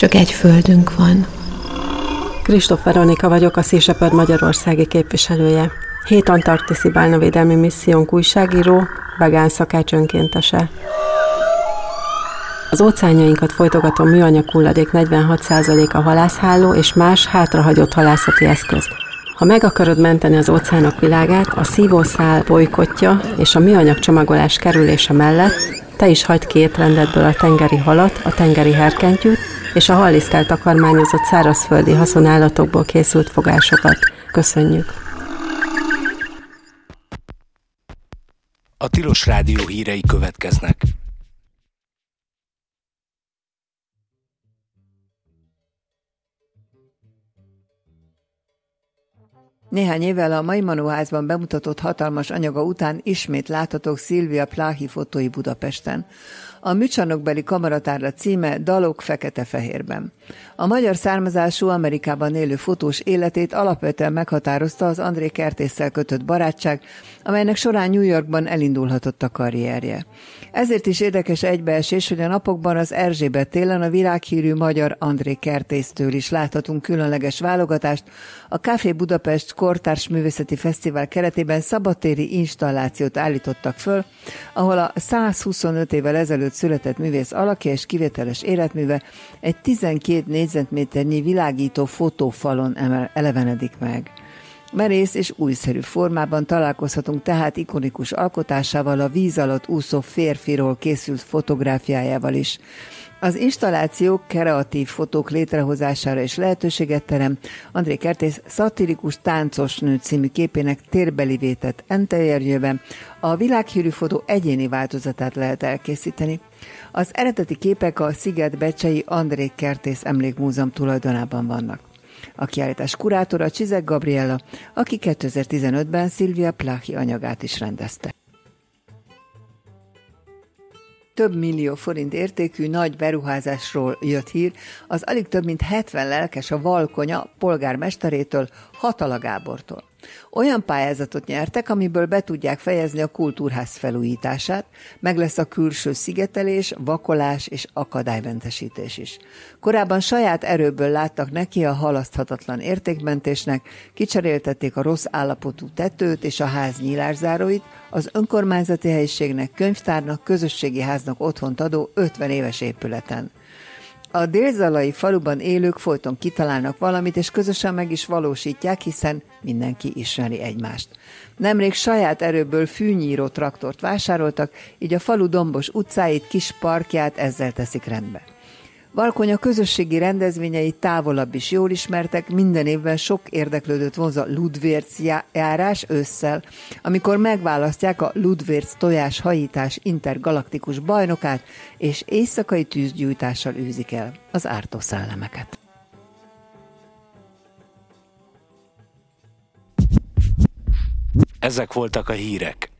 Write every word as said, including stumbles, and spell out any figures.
Csak egy földünk van. Kristóf Veronika vagyok, a Sea Shepherd magyarországi képviselője. Hét antarktiszi bálnavédelmi missziónk újságíró, vegán szakács önkéntese. Az óceánjainkat folytogató műanyag hulladék negyvenhat százaléka halászháló és más hátrahagyott halászati eszköz. Ha meg akarod menteni az óceánok világát, a szívószál bolykottja és a műanyag csomagolás kerülése mellett te is hagyd ki étrendedből a tengeri halat, a tengeri herkentyűt és a halliszttel takarmányozott szárazföldi haszonállatokból készült fogásokat. Köszönjük! A Tilos Rádió hírei következnek. Néhány évvel a Mai Manóházban bemutatott hatalmas anyaga után ismét láthatók Silvia Plahi fotói Budapesten. A műcsarnokbeli kamaratárlat címe Dalok fekete-fehérben. A magyar származású Amerikában élő fotós életét alapvetően meghatározta az André Kertésszel kötött barátság, amelynek során New Yorkban elindulhatott a karrierje. Ezért is érdekes egybeesés, hogy a napokban az Erzsébet téren a világhírű magyar André Kertésztől is láthatunk különleges válogatást. A Café Budapest Kortárs Művészeti Fesztivál keretében szabadtéri installációt állítottak föl, ahol a százhuszonöt évvel ezelőtt született művész alakja és kivételes életműve egy tizenkét négyzetméternyi világító fotófalon elevenedik meg. Merész és újszerű formában találkozhatunk tehát ikonikus alkotásával, a víz alatt úszó férfiról készült fotográfiájával is. Az installáció kreatív fotók létrehozására is lehetőséget terem. André Kertész szatirikus táncos nő című képének térbeli vétett enterjében a világhírű fotó egyéni változatát lehet elkészíteni. Az eredeti képek a Sziget-Becsei André Kertész Emlékmúzeum tulajdonában vannak. A kiállítás kurátora Csizek Gabriella, aki kétezer-tizenötben Silvia Plahi anyagát is rendezte. Több millió forint értékű nagy beruházásról jött hír az alig több mint hetven lelkes a Valkonya polgármesterétől, Hatala Gábortól. Olyan pályázatot nyertek, amiből be tudják fejezni a kultúrház felújítását, meg lesz a külső szigetelés, vakolás és akadálymentesítés is. Korábban saját erőből láttak neki a halaszthatatlan értékmentésnek, kicseréltették a rossz állapotú tetőt és a ház nyílászáróit, az önkormányzati helyiségnek, könyvtárnak, közösségi háznak otthont adó ötven éves épületen. A délzalai faluban élők folyton kitalálnak valamit, és közösen meg is valósítják, hiszen mindenki ismeri egymást. Nemrég saját erőből fűnyíró traktort vásároltak, így a falu dombos utcáit, kis parkját ezzel teszik rendbe. Valkonya közösségi rendezvényei távolabb is jól ismertek, minden évben sok érdeklődőt vonz a Ludwérz járás ősszel, amikor megválasztják a Ludwérz tojás hajítás intergalaktikus bajnokát, és éjszakai tűzgyújtással űzik el az ártó szellemeket. Ezek voltak a hírek.